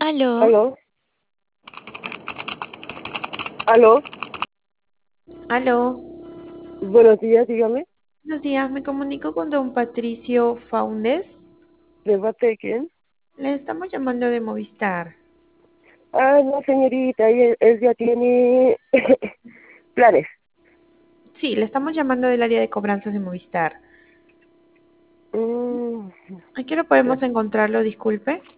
Aló, Aló, aló, aló. buenos días, dígame. Buenos días, me comunico con don Patricio Faundes. ¿De parte de quién? Le estamos llamando de Movistar. Ah, no, señorita, él ya tiene planes. Sí, le estamos llamando del área de cobranzas de Movistar. Mm, ¿A qué hora podemos encontrarlo? Disculpe.